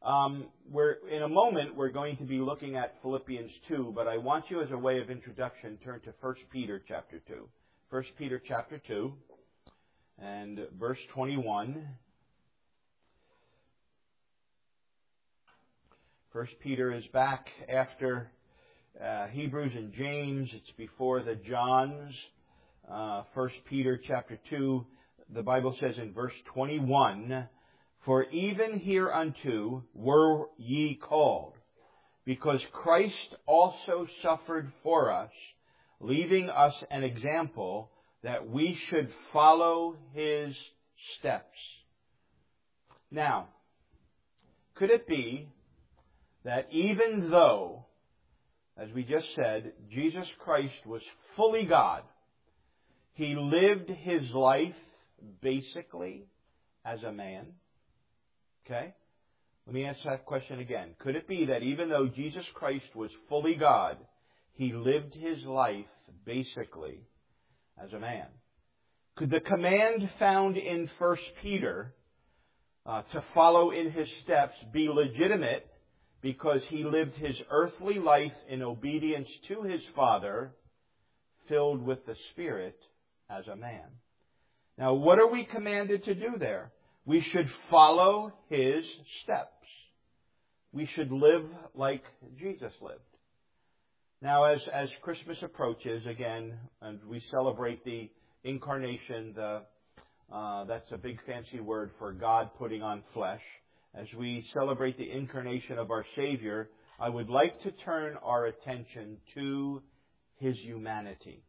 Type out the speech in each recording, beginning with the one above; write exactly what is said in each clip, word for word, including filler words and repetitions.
Um, we're, in a moment, we're going to be looking at Philippians two, but I want you, as a way of introduction, turn to First Peter chapter two. First Peter chapter two and verse twenty-one. First Peter is back after uh, Hebrews and James. It's before the Johns. Uh, First Peter chapter two, the Bible says in verse twenty-one, "For even hereunto were ye called, because Christ also suffered for us, leaving us an example that we should follow His steps." Now, could it be that even though, as we just said, Jesus Christ was fully God, He lived His life basically as a man? Okay? Let me answer that question again. Could it be that even though Jesus Christ was fully God, He lived His life basically as a man? Could the command found in First Peter uh, to follow in His steps be legitimate because He lived His earthly life in obedience to His Father, filled with the Spirit as a man? Now, what are we commanded to do there? We should follow His steps. We should live like Jesus lived. Now, as, as Christmas approaches, again, and we celebrate the incarnation, the, uh, that's a big fancy word for God putting on flesh. As we celebrate the incarnation of our Savior, I would like to turn our attention to His humanity.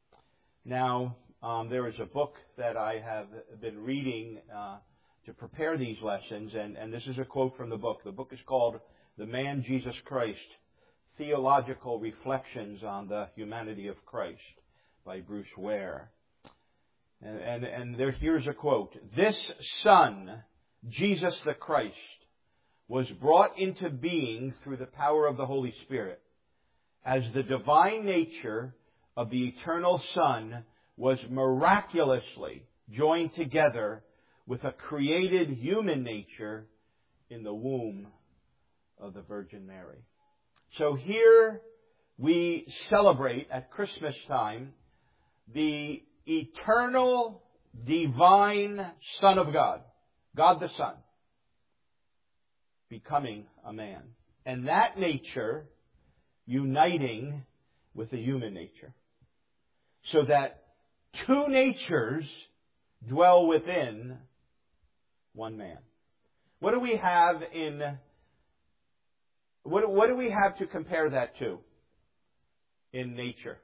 Now, um, there is a book that I have been reading uh, to prepare these lessons, and, and this is a quote from the book. The book is called "The Man Jesus Christ, Theological Reflections on the Humanity of Christ" by Bruce Ware. And, and, and there, here's a quote. "This Son, Jesus the Christ, was brought into being through the power of the Holy Spirit, as the divine nature of the eternal Son was miraculously joined together with a created human nature in the womb of the Virgin Mary." So here we celebrate at Christmas time the eternal, divine Son of God, God the Son, becoming a man. And that nature uniting with the human nature. So that two natures dwell within one man. What do we have in... What, what do we have to compare that to in nature?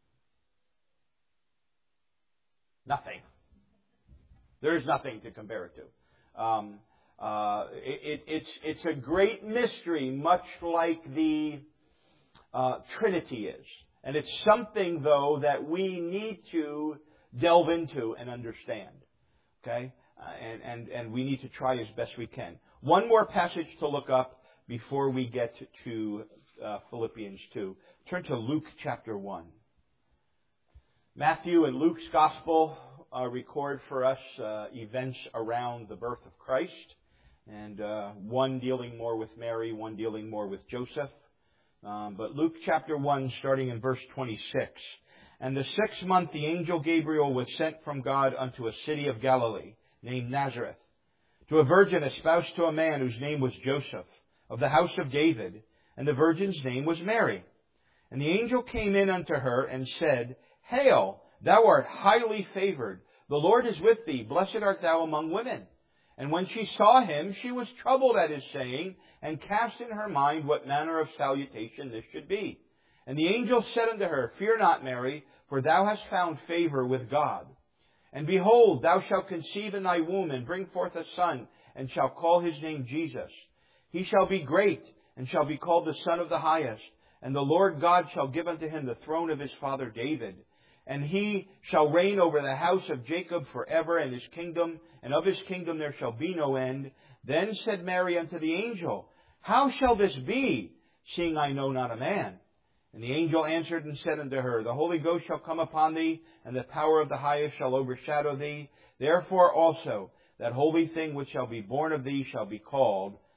Nothing. There's nothing to compare it to. Um, uh, it, it's, it's a great mystery, much like the uh, Trinity is. And it's something, though, that we need to delve into and understand. Okay? Uh, and, and, and we need to try as best we can. One more passage to look up before we get to uh, Philippians two. Turn to Luke chapter one. Matthew and Luke's Gospel uh, record for us uh, events around the birth of Christ. And uh, one dealing more with Mary, one dealing more with Joseph. Um, but Luke chapter one, starting in verse twenty-six. "And the sixth month the angel Gabriel was sent from God unto a city of Galilee, named Nazareth, to a virgin espoused to a man whose name was Joseph, of the house of David, and the virgin's name was Mary. And the angel came in unto her and said, Hail, thou art highly favored. The Lord is with thee. Blessed art thou among women. And when she saw him, she was troubled at his saying, and cast in her mind what manner of salutation this should be. And the angel said unto her, Fear not, Mary, for thou hast found favor with God. And behold, thou shalt conceive in thy womb, and bring forth a son, and shalt call his name Jesus. He shall be great, and shall be called the Son of the Highest. And the Lord God shall give unto him the throne of his father David. And he shall reign over the house of Jacob forever, and his kingdom, and of his kingdom there shall be no end. Then said Mary unto the angel, How shall this be, seeing I know not a man? And the angel answered and said unto her, The Holy Ghost shall come upon thee, and the power of the Highest shall overshadow thee. Therefore also that holy thing which shall be born of thee shall be called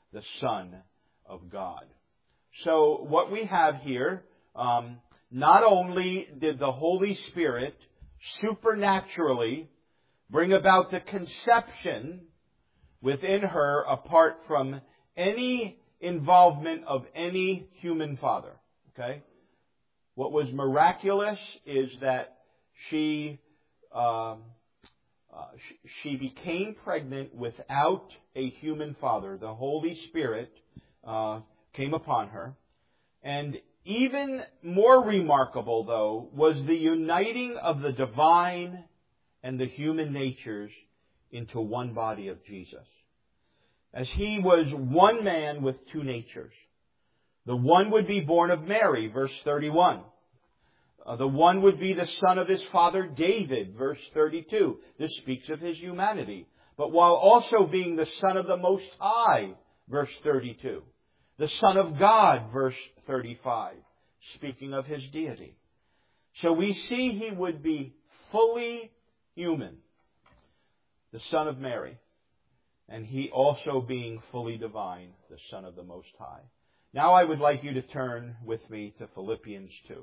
the Son of God. So what we have here, um, not only did the Holy Spirit supernaturally bring about the conception within her apart from any involvement of any human father. Okay? What was miraculous is that she um, uh, sh- she became pregnant without a human father. The Holy Spirit uh, came upon her. And even more remarkable, though, was the uniting of the divine and the human natures into one body of Jesus. As He was one man with two natures. The one would be born of Mary, verse thirty-one. Uh, the one would be the son of his father David, verse thirty-two. This speaks of his humanity. But while also being the Son of the Most High, verse thirty-two. The Son of God, verse thirty-five, speaking of His deity. So we see He would be fully human, the Son of Mary, and He also being fully divine, the Son of the Most High. Now I would like you to turn with me to Philippians two.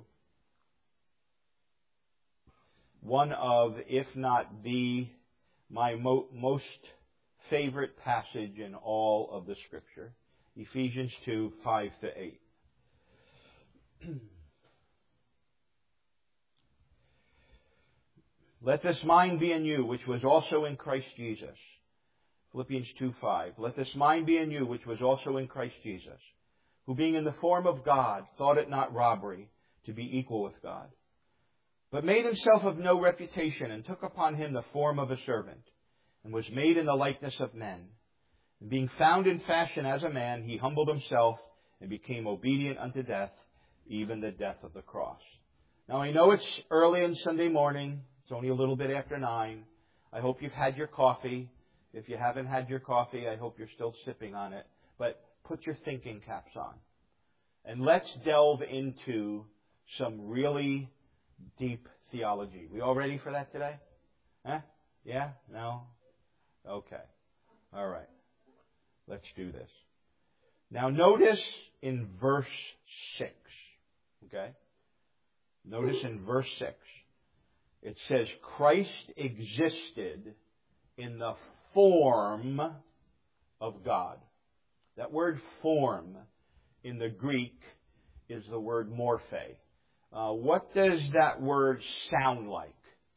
One of, if not the, my mo- most favorite passage in all of the Scripture. Ephesians two, five to eight. Let this mind be in you, which was also in Christ Jesus. Philippians two, five. Let this mind be in you, which was also in Christ Jesus, who being in the form of God, thought it not robbery to be equal with God, but made Himself of no reputation, and took upon Him the form of a servant, and was made in the likeness of men. And being found in fashion as a man, He humbled Himself and became obedient unto death, even the death of the cross. Now I know it's early on Sunday morning. It's only a little bit after nine. I hope you've had your coffee. If you haven't had your coffee, I hope you're still sipping on it. But put your thinking caps on. And let's delve into some really deep theology. We all ready for that today? Huh? Yeah? No? Okay. All right. Let's do this. Now notice in verse six. Okay? Notice in verse six. It says, Christ existed in the form of God. That word form in the Greek is the word morphe. Uh, what does that word sound like?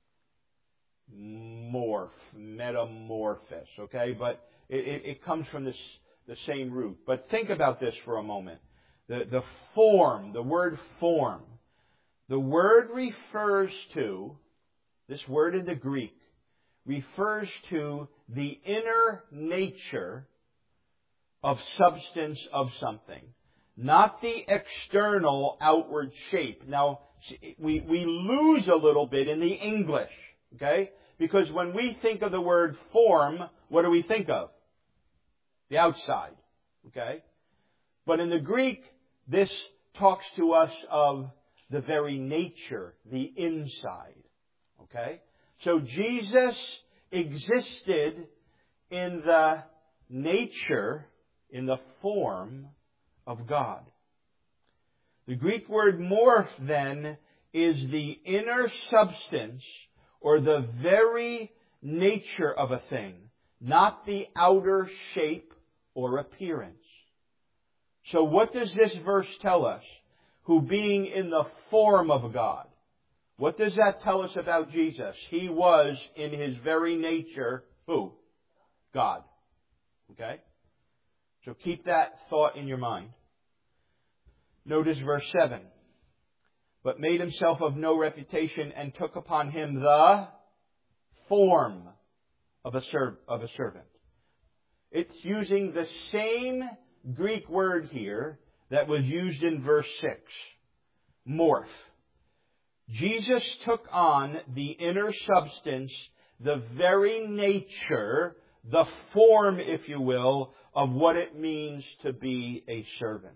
Morph, metamorphosis, okay? But it, it, it comes from this, the same root. But think about this for a moment. The, the form, the word form, the word refers to, this word in the Greek, refers to the inner nature of substance of something, not the external outward shape. Now, we, we lose a little bit in the English, okay? Because when we think of the word form, what do we think of? The outside, okay? But in the Greek, this talks to us of the very nature, the inside, okay? So Jesus existed in the nature, in the form of God. The Greek word morph, then, is the inner substance or the very nature of a thing, not the outer shape or appearance. So what does this verse tell us? Who being in the form of God. What does that tell us about Jesus? He was in His very nature, who? God. Okay? So keep that thought in your mind. Notice verse seven. But made Himself of no reputation, and took upon Him the form of a, serv- of a servant. It's using the same Greek word here that was used in verse six. Morph. Jesus took on the inner substance, the very nature, the form, if you will, of what it means to be a servant.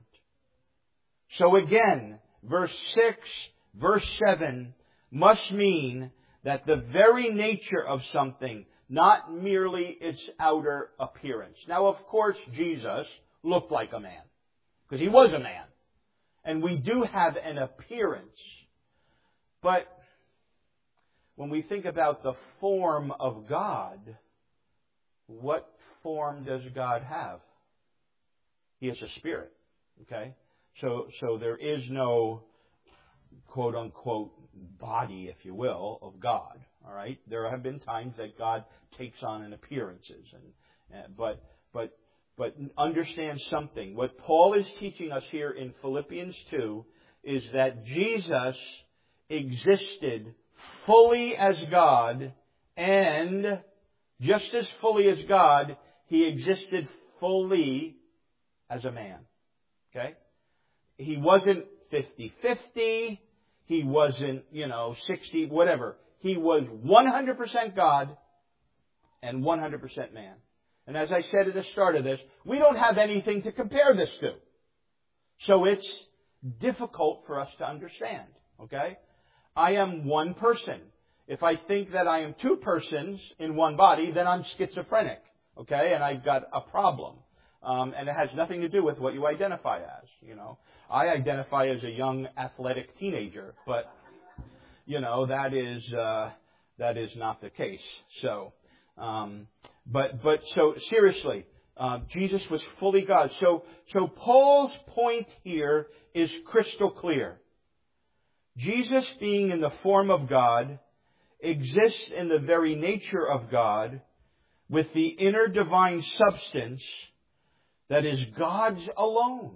So again, verse six, verse seven must mean that the very nature of something, not merely its outer appearance. Now, of course, Jesus looked like a man. Because He was a man. And we do have an appearance. But when we think about the form of God, what form does God have? He is a spirit. Okay? So, so there is no quote unquote body, if you will, of God. All right? There have been times that God takes on an appearances, and, uh, but but but understand something. What Paul is teaching us here in Philippians two is that Jesus existed fully as God, and just as fully as God, He existed fully as a man. Okay? He wasn't fifty-fifty. He wasn't, you know, sixty, whatever. He was one hundred percent God and one hundred percent man. And as I said at the start of this, we don't have anything to compare this to. So it's difficult for us to understand. Okay? I am one person. If I think that I am two persons in one body, then I'm schizophrenic. Okay? And I've got a problem. Um, and it has nothing to do with what you identify as, you know. I identify as a young athletic teenager, but, you know, that is, uh, that is not the case. So, um, but, but, so, seriously, uh, Jesus was fully God. So, so Paul's point here is crystal clear. Jesus, being in the form of God, exists in the very nature of God with the inner divine substance that is God's alone.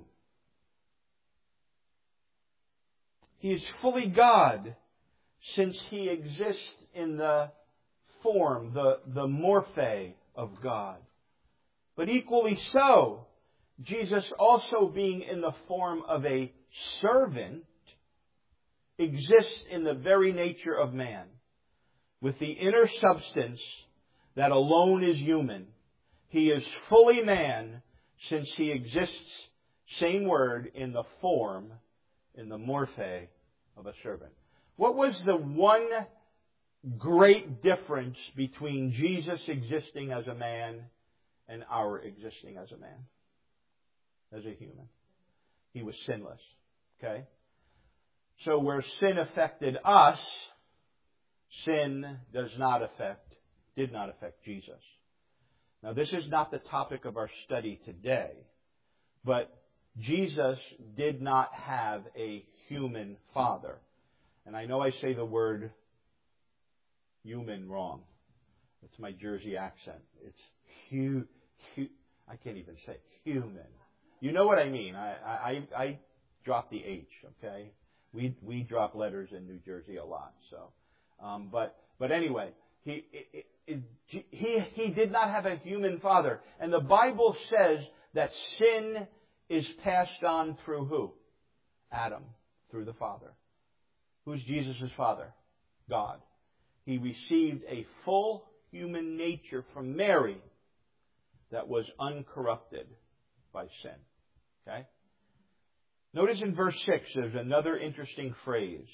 He is fully God since He exists in the form, the, the morphe of God. But equally so, Jesus also being in the form of a servant exists in the very nature of man, with the inner substance that alone is human. He is fully man since He exists, same word, in the form, in the morphe of a servant. What was the one great difference between Jesus existing as a man and our existing as a man? As a human. He was sinless. Okay? So where sin affected us, sin does not affect, did not affect Jesus. Now, this is not the topic of our study today, but Jesus did not have a human father. And I know I say the word human wrong. It's my Jersey accent. It's hu, hu I can't even say human. You know what I mean. I, I, I drop the H, okay? We, we drop letters in New Jersey a lot. So, um, but, but anyway, he, it, it, he, he did not have a human father. And the Bible says that sin is passed on through who? Adam, through the Father. Who's Jesus' father? God. He received a full human nature from Mary that was uncorrupted by sin. Okay? Notice in verse six, there's another interesting phrase.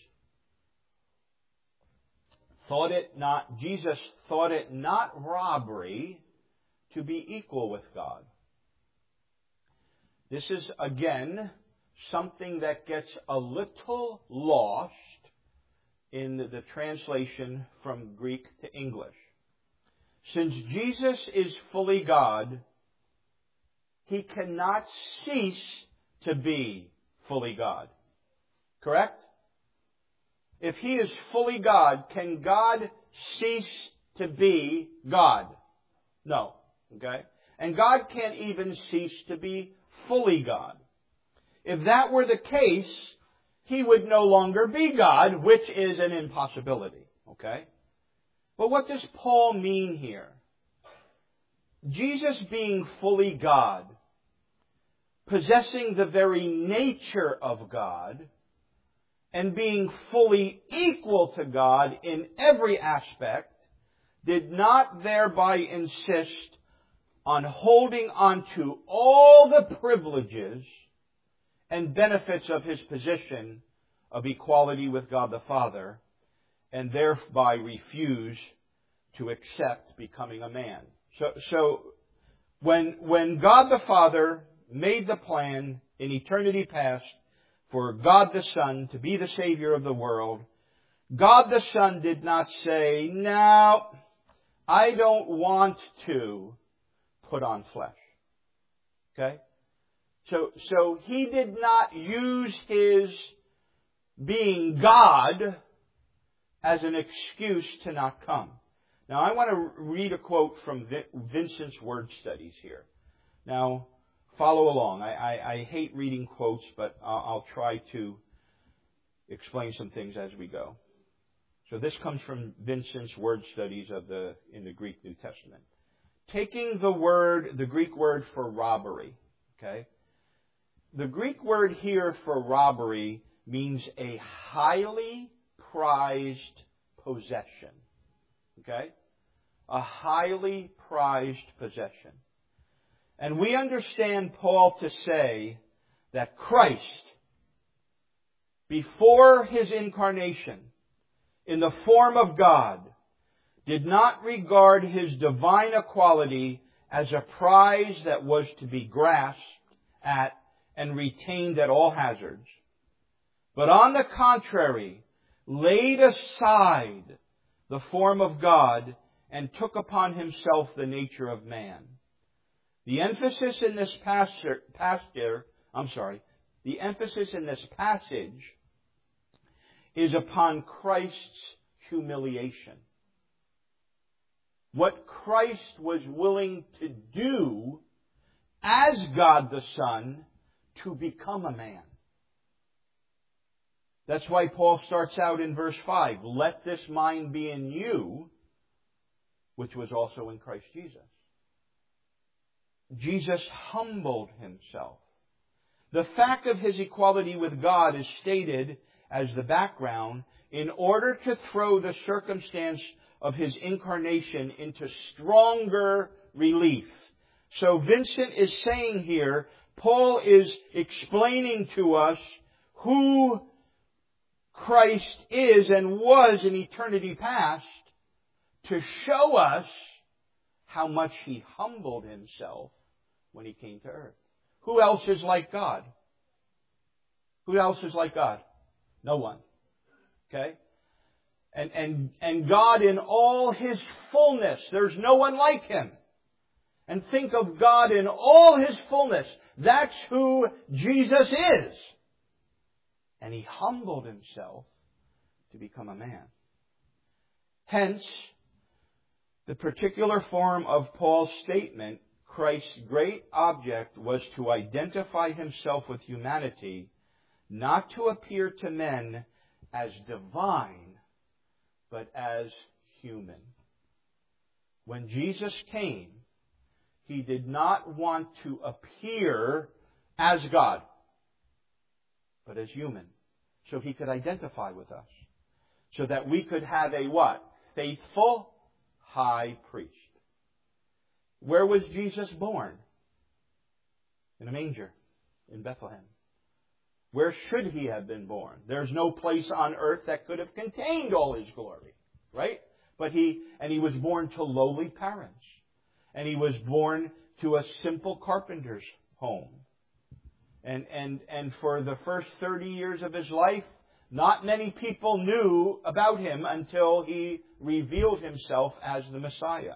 Thought it not, Jesus thought it not robbery to be equal with God. This is, again, something that gets a little lost in the translation from Greek to English. Since Jesus is fully God, He cannot cease to be fully God. Correct? If He is fully God, can God cease to be God? No. Okay? And God can't even cease to be fully God. If that were the case, He would no longer be God, which is an impossibility. Okay? But what does Paul mean here? Jesus being fully God, possessing the very nature of God, and being fully equal to God in every aspect, did not thereby insist on holding on to all the privileges and benefits of His position of equality with God the Father, and thereby refuse to accept becoming a man. So, so when, when God the Father, made the plan in eternity past for God the Son to be the Savior of the world, God the Son did not say, "No, I don't want to put on flesh." Okay? So, so He did not use His being God as an excuse to not come. Now, I want to read a quote from Vincent's Word Studies here. Now, follow along. I, I, I hate reading quotes, but I'll, I'll try to explain some things as we go. So this comes from Vincent's Word Studies of the in the Greek New Testament. Taking the word, the Greek word for robbery, okay? The Greek word here for robbery means a highly prized possession. Okay? A highly prized possession. And we understand Paul to say that Christ, before His incarnation, in the form of God, did not regard His divine equality as a prize that was to be grasped at and retained at all hazards, but on the contrary, laid aside the form of God and took upon Himself the nature of man. The emphasis in this pastor, pastor, I'm sorry, the emphasis in this passage is upon Christ's humiliation. What Christ was willing to do as God the Son to become a man. That's why Paul starts out in verse five, "Let this mind be in you, which was also in Christ Jesus." Jesus humbled Himself. The fact of His equality with God is stated as the background in order to throw the circumstance of His incarnation into stronger relief. So Vincent is saying here, Paul is explaining to us who Christ is and was in eternity past to show us how much He humbled Himself when He came to earth. Who else is like God? Who else is like God? No one. Okay? And, and, and God in all His fullness, there's no one like Him. And think of God in all His fullness. That's who Jesus is. And He humbled Himself to become a man. Hence, the particular form of Paul's statement, Christ's great object was to identify Himself with humanity, not to appear to men as divine, but as human. When Jesus came, He did not want to appear as God, but as human, so He could identify with us, so that we could have a what? Faithful high priest. Where was Jesus born? In a manger in Bethlehem. Where should He have been born? There's no place on earth that could have contained all His glory, right? But He, and He was born to lowly parents. And He was born to a simple carpenter's home. And, and, and for the first thirty years of His life, not many people knew about Him until He revealed Himself as the Messiah.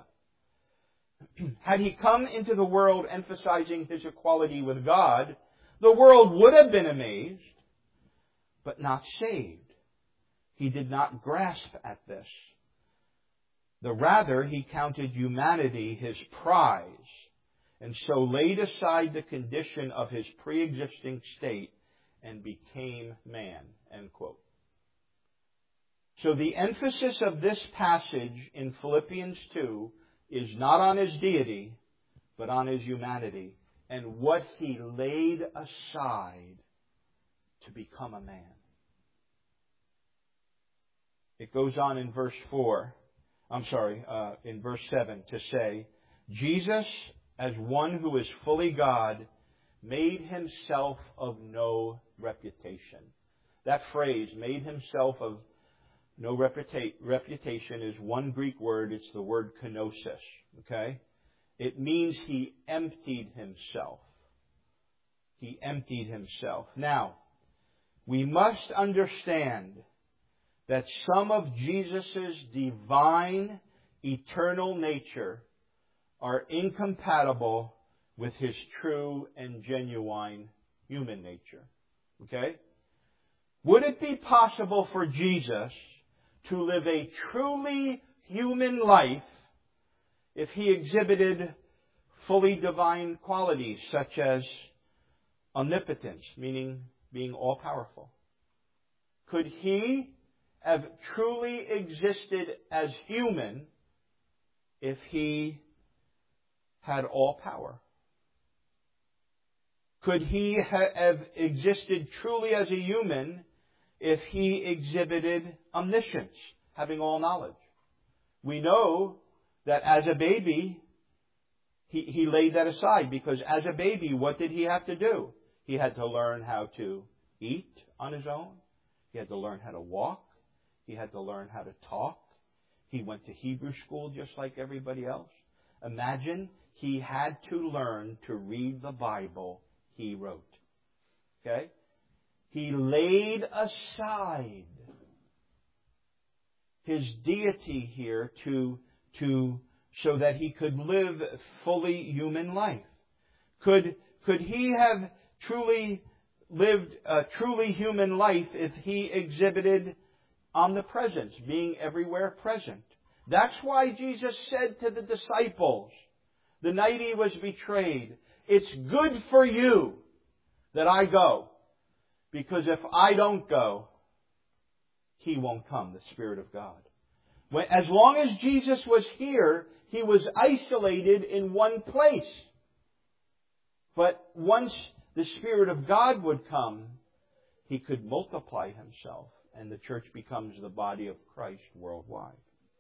Had He come into the world emphasizing His equality with God, the world would have been amazed, but not saved. He did not grasp at this. The rather, He counted humanity His prize, and so laid aside the condition of His pre-existing state and became man. End quote. So the emphasis of this passage in Philippians two is not on His deity, but on His humanity and what He laid aside to become a man. It goes on in verse four. I'm sorry, uh, in verse seven to say, Jesus, as one who is fully God, made Himself of no reputation. That phrase, made Himself of no reputa- reputation, is one Greek word. It's the word kenosis. Okay? It means He emptied Himself. He emptied Himself. Now, we must understand that some of Jesus' divine, eternal nature are incompatible with His true and genuine human nature. Okay? Would it be possible for Jesus to live a truly human life if He exhibited fully divine qualities such as omnipotence, meaning being all-powerful? Could He have truly existed as human if He had all power? Could He ha- have existed truly as a human if He exhibited omniscience, having all knowledge? We know that as a baby, he, he laid that aside, because as a baby, what did He have to do? He had to learn how to eat on His own. He had to learn how to walk. He had to learn how to talk. He went to Hebrew school just like everybody else. Imagine He had to learn to read the Bible He wrote. Okay? He laid aside His deity here to, to, so that He could live fully human life. Could, could He have truly lived a truly human life if He exhibited omnipresence, being everywhere present? That's why Jesus said to the disciples, the night He was betrayed, "It's good for you that I go, because if I don't go, He won't come, the Spirit of God." When, as long as Jesus was here, He was isolated in one place. But once the Spirit of God would come, He could multiply Himself, and the church becomes the body of Christ worldwide.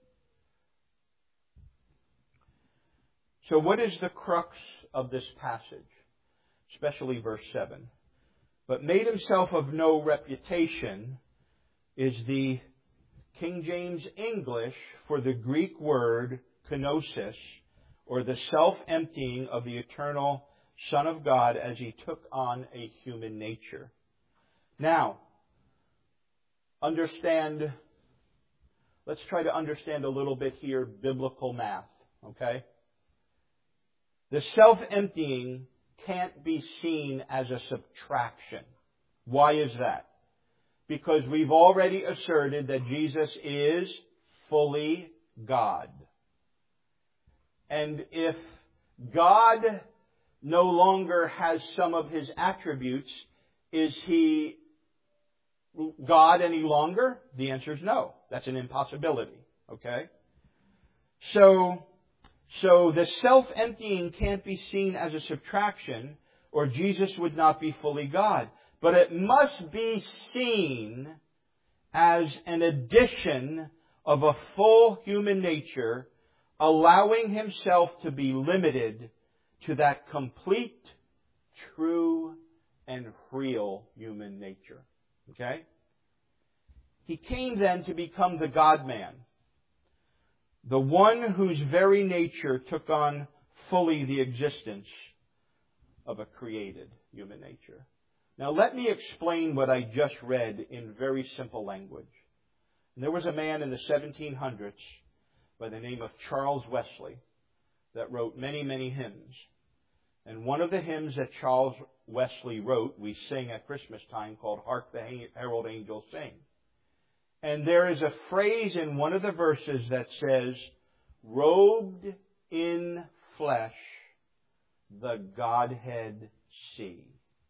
So what is the crux of this passage? Especially verse seven. "But made Himself of no reputation" is the King James English for the Greek word kenosis, or the self-emptying of the eternal Son of God as He took on a human nature. Now, understand, let's try to understand a little bit here biblical math, okay? The self-emptying can't be seen as a subtraction. Why is that? Because we've already asserted that Jesus is fully God. And if God no longer has some of His attributes, is He God any longer? The answer is no. That's an impossibility. Okay? So, so the self-emptying can't be seen as a subtraction, or Jesus would not be fully God. But it must be seen as an addition of a full human nature, allowing Himself to be limited to that complete, true, and real human nature. Okay? He came then to become the God-man, the one whose very nature took on fully the existence of a created human nature. Now let me explain what I just read in very simple language. And there was a man in the seventeen hundreds by the name of Charles Wesley that wrote many, many hymns. And one of the hymns that Charles Wesley wrote, we sing at Christmas time, called "Hark the Herald Angels Sing." And there is a phrase in one of the verses that says, "Robed in flesh, the Godhead see."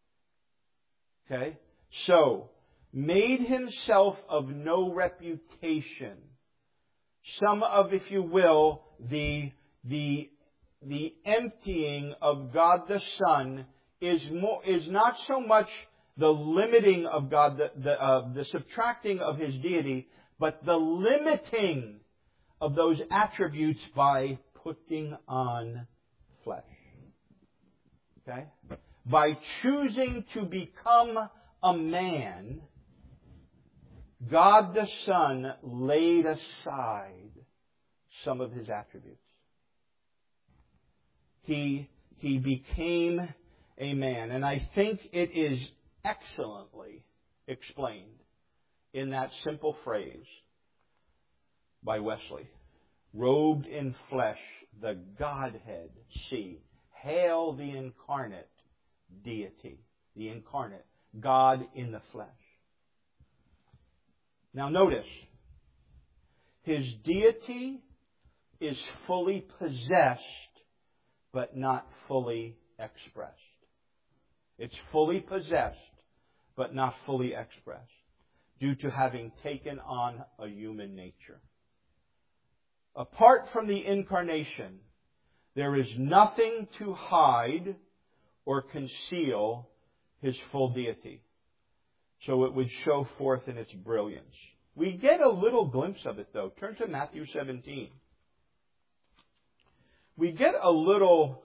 Okay? So, made Himself of no reputation. Some of, if you will, the, the, the emptying of God the Son is more, is not so much the limiting of God, the, the, uh, the subtracting of His deity, but the limiting of those attributes by putting on flesh. Okay? By choosing to become a man, God the Son laid aside some of His attributes. He, he became a man. And I think it is excellently explained in that simple phrase by Wesley. Robed in flesh, the Godhead see. Hail the incarnate deity. The incarnate. God in the flesh. Now notice, His deity is fully possessed, but not fully expressed. It's fully possessed, but not fully expressed, due to having taken on a human nature. Apart from the incarnation, there is nothing to hide or conceal His full deity. So it would show forth in its brilliance. We get a little glimpse of it, though. Turn to Matthew seventeen. We get a little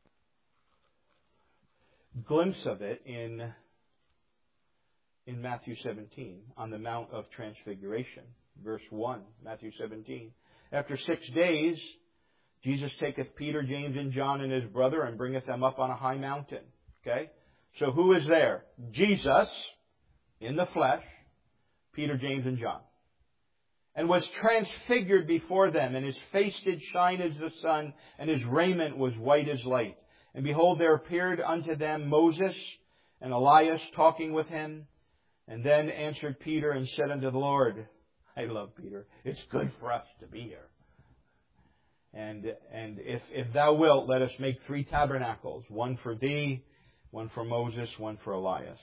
glimpse of it in, in Matthew seventeen, on the Mount of Transfiguration. Verse one, Matthew seventeen. After six days, Jesus taketh Peter, James, and John, and his brother, and bringeth them up on a high mountain. Okay? So who is there? Jesus, in the flesh, Peter, James, and John. And was transfigured before them, and his face did shine as the sun, and his raiment was white as light. And behold, there appeared unto them Moses and Elias talking with him. And then answered Peter and said unto the Lord, I love Peter. It's good for us to be here. And and if, if thou wilt, let us make three tabernacles. One for thee, one for Moses, one for Elias.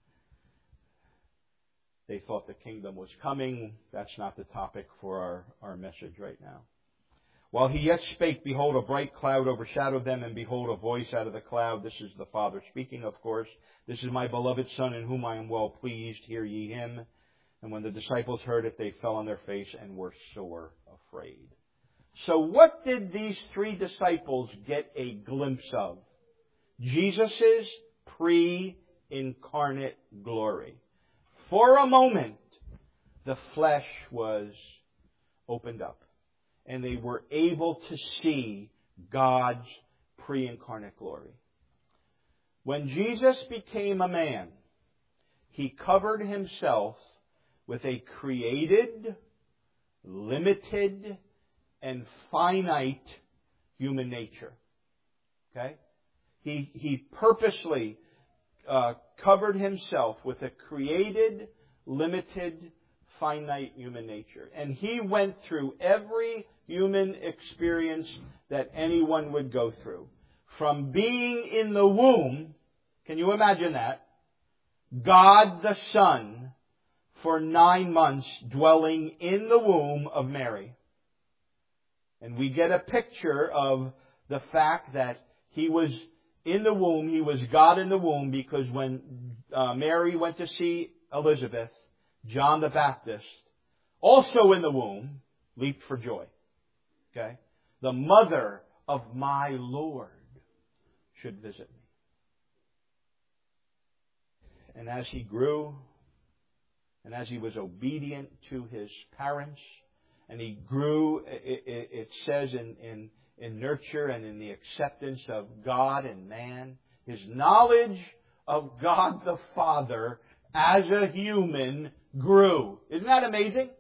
They thought the kingdom was coming. That's not the topic for our, our message right now. While he yet spake, behold, a bright cloud overshadowed them, and behold, a voice out of the cloud. This is the Father speaking, of course. This is my beloved Son, in whom I am well pleased. Hear ye him. And when the disciples heard it, they fell on their face and were sore afraid. So what did these three disciples get a glimpse of? Jesus' pre-incarnate glory. For a moment, the flesh was opened up, and they were able to see God's pre-incarnate glory. When Jesus became a man, He covered Himself with a created, limited, and finite human nature. Okay? He, he purposely uh, covered Himself with a created, limited, finite human nature. And He went through every human experience that anyone would go through. From being in the womb, can you imagine that? God the Son, for nine months dwelling in the womb of Mary. And we get a picture of the fact that He was in the womb, He was God in the womb, because when uh, Mary went to see Elizabeth, John the Baptist, also in the womb, leaped for joy. Okay? The mother of my Lord should visit me. And as He grew, and as He was obedient to His parents, and He grew, it, it, it says, in, in, in nurture and in the acceptance of God and man, His knowledge of God the Father as a human grew. Isn't that amazing?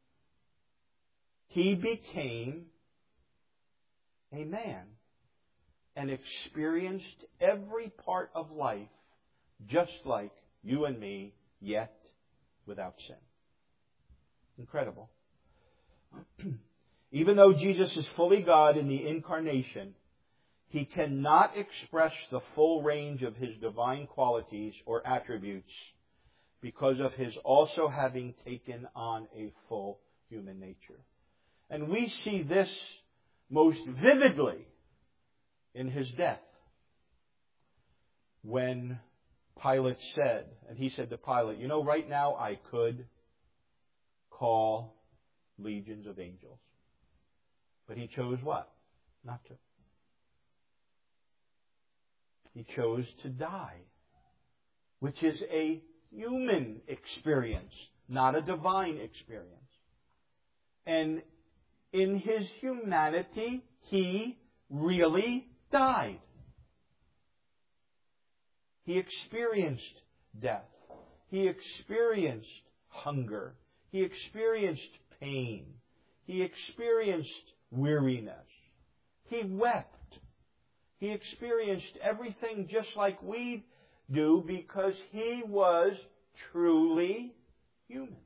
He became a man and experienced every part of life just like you and me, yet without sin. Incredible. Even though Jesus is fully God in the incarnation, He cannot express the full range of His divine qualities or attributes because of His also having taken on a full human nature. And we see this most vividly in His death. When Pilate said, and He said to Pilate, you know, right now I could call legions of angels. But He chose what? Not to. He chose to die, which is a human experience, not a divine experience. And in His humanity, He really died. He experienced death. He experienced hunger. He experienced pain. He experienced weariness. He wept. He experienced everything just like we do because He was truly human.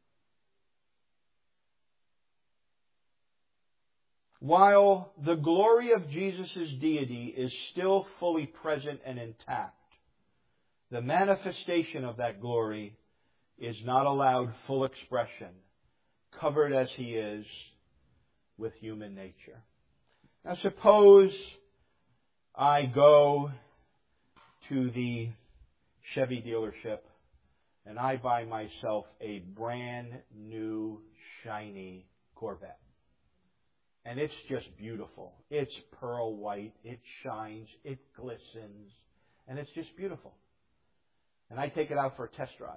While the glory of Jesus' deity is still fully present and intact, the manifestation of that glory is not allowed full expression, covered as He is with human nature. Now suppose I go to the Chevy dealership and I buy myself a brand new, shiny Corvette. And it's just beautiful. It's pearl white. It shines. It glistens. And it's just beautiful. And I take it out for a test drive.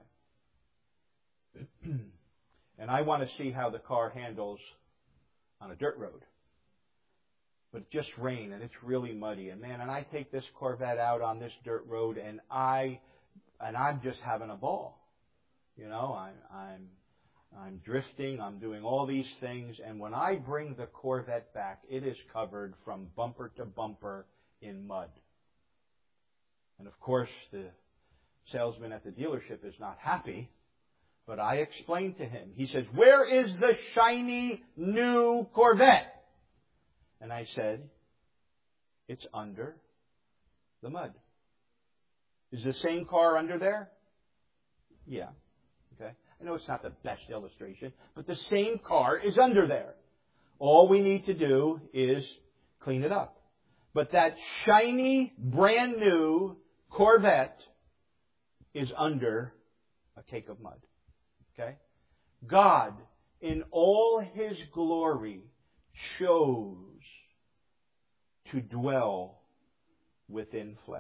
And I want to see how the car handles on a dirt road. But it just rained and it's really muddy. And man, and I take this Corvette out on this dirt road and I and I'm just having a ball. You know, I'm I'm I'm drifting, I'm doing all these things, and when I bring the Corvette back, it is covered from bumper to bumper in mud. And of course, the salesman at the dealership is not happy, but I explained to him. He says, "Where is the shiny new Corvette?" And I said, "It's under the mud." Is the same car under there? Yeah. Okay. I know it's not the best illustration, but the same car is under there. All we need to do is clean it up. But that shiny, brand new Corvette is under a cake of mud. Okay? God, in all His glory, chose to dwell within flesh.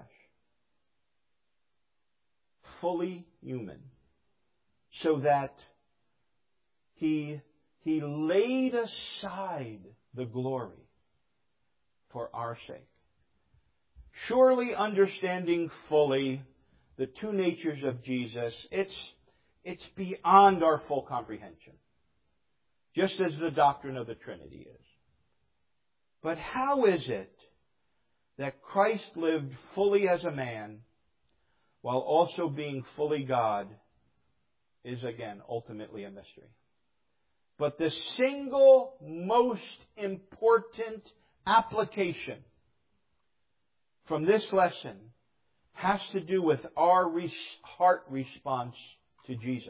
Fully human. So that he, he laid aside the glory for our sake. Surely understanding fully the two natures of Jesus, it's, it's beyond our full comprehension. Just as the doctrine of the Trinity is. But how is it that Christ lived fully as a man while also being fully God is, again, ultimately a mystery. But the single most important application from this lesson has to do with our heart response to Jesus.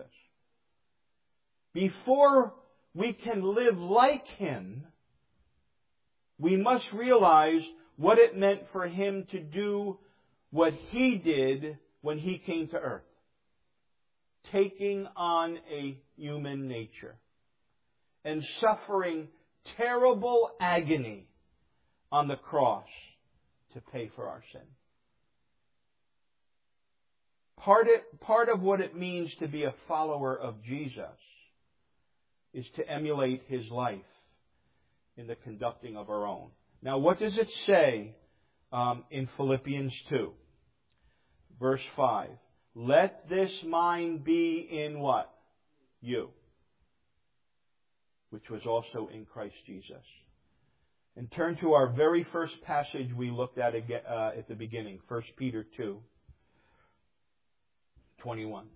Before we can live like Him, we must realize what it meant for Him to do what He did when He came to earth. Taking on a human nature and suffering terrible agony on the cross to pay for our sin. Part of, part of what it means to be a follower of Jesus is to emulate His life in the conducting of our own. Now, what does it say um, in Philippians two? Verse five. Let this mind be in what? You. Which was also in Christ Jesus. And turn to our very first passage we looked at uh, at the beginning. First Peter two. twenty-one.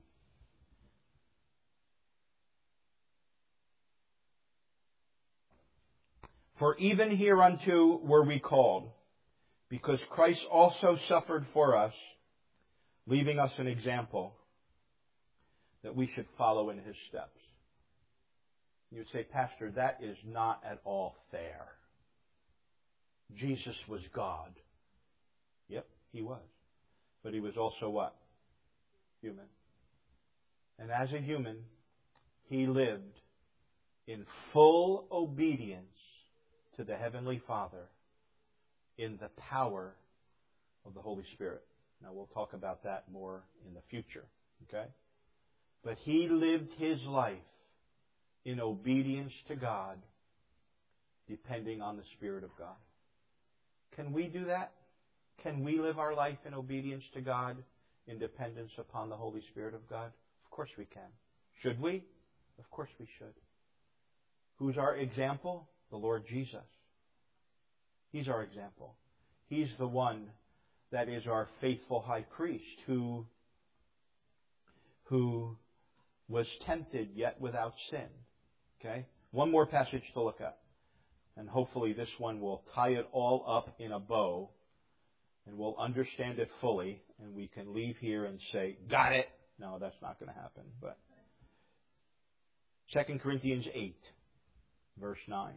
For even hereunto were we called, because Christ also suffered for us, leaving us an example that we should follow in His steps. You would say, Pastor, that is not at all fair. Jesus was God. Yep, He was. But He was also what? Human. And as a human, He lived in full obedience to the Heavenly Father in the power of the Holy Spirit. Now, we'll talk about that more in the future. Okay? But He lived His life in obedience to God, depending on the Spirit of God. Can we do that? Can we live our life in obedience to God, in dependence upon the Holy Spirit of God? Of course we can. Should we? Of course we should. Who's our example? The Lord Jesus. He's our example. He's the one that is our faithful high priest who, who was tempted yet without sin. Okay? One more passage to look at. And hopefully this one will tie it all up in a bow and we'll understand it fully and we can leave here and say, got it. No, that's not going to happen. But Second Corinthians eight, verse nine.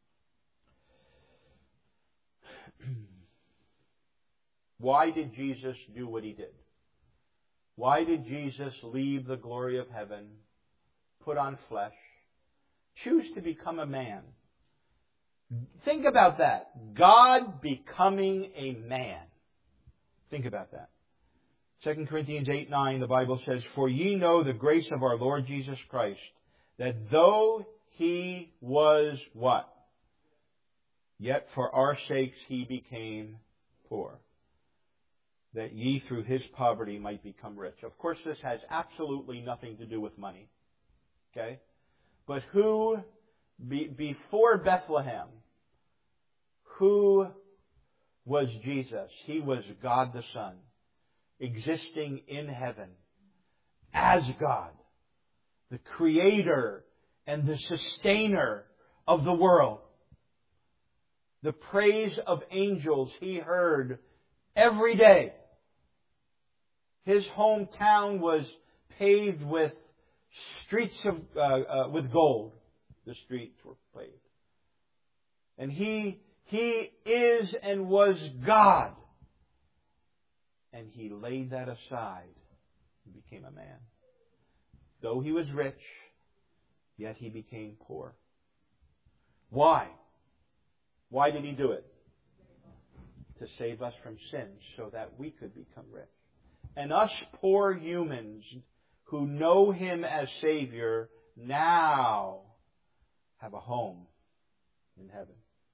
Why did Jesus do what He did? Why did Jesus leave the glory of heaven, put on flesh, choose to become a man? Think about that. God becoming a man. Think about that. Second Corinthians eight nine, the Bible says, For ye know the grace of our Lord Jesus Christ, that though He was what? Yet for our sakes He became poor, that ye through His poverty might become rich. Of course, this has absolutely nothing to do with money. Okay? But who, be, before Bethlehem, who was Jesus? He was God the Son, existing in heaven as God, the Creator and the Sustainer of the world. The praise of angels He heard every day. His hometown was paved with streets of uh, uh, with gold. The streets were paved, and He He is and was God, and He laid that aside and became a man. Though He was rich, yet He became poor. Why? Why did He do it? To save us from sins so that we could become rich. And us poor humans who know Him as Savior now have a home in heaven.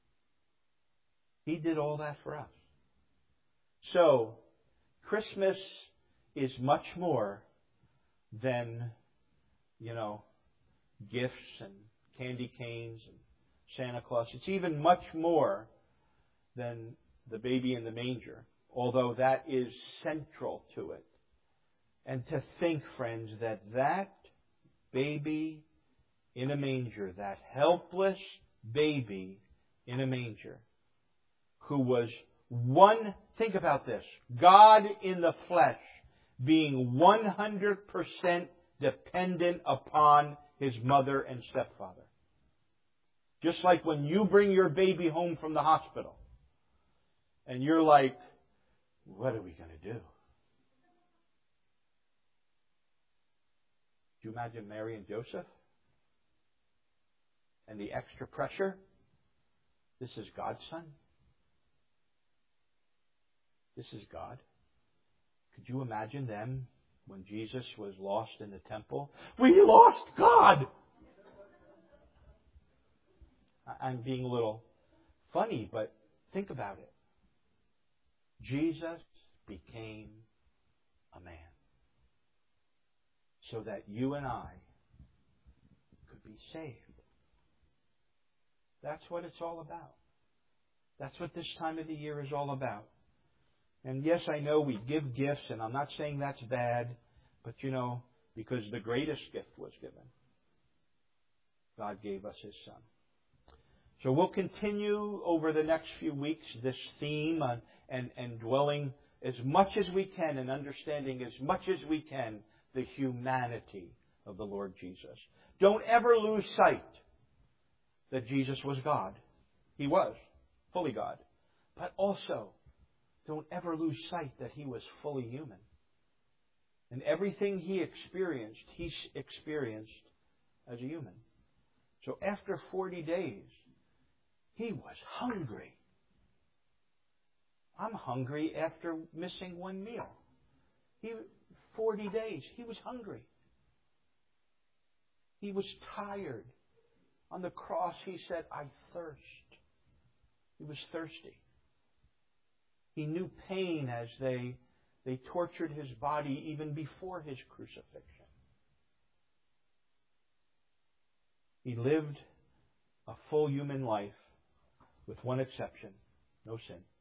He did all that for us. So, Christmas is much more than, you know, gifts and candy canes and Santa Claus. It's even much more than the baby in the manger, although that is central to it. And to think, friends, that that baby in a manger, that helpless baby in a manger, who was one, think about this, God in the flesh, being one hundred percent dependent upon His mother and stepfather. Just like when you bring your baby home from the hospital, and you're like, what are we going to do? Do you imagine Mary and Joseph? And the extra pressure? This is God's son. This is God. Could you imagine them when Jesus was lost in the temple? We lost God! I'm being a little funny, but think about it. Jesus became a man so that you and I could be saved. That's what it's all about. That's what this time of the year is all about. And yes, I know we give gifts, and I'm not saying that's bad, but you know, because the greatest gift was given. God gave us His Son. So we'll continue over the next few weeks this theme on, and, and dwelling as much as we can and understanding as much as we can the humanity of the Lord Jesus. Don't ever lose sight that Jesus was God. He was fully God. But also, don't ever lose sight that He was fully human. And everything He experienced, He experienced as a human. So after forty days, He was hungry. I'm hungry after missing one meal. He, forty days, He was hungry. He was tired. On the cross, He said, I thirst. He was thirsty. He knew pain as they, They tortured His body even before His crucifixion. He lived a full human life with one exception, no sin.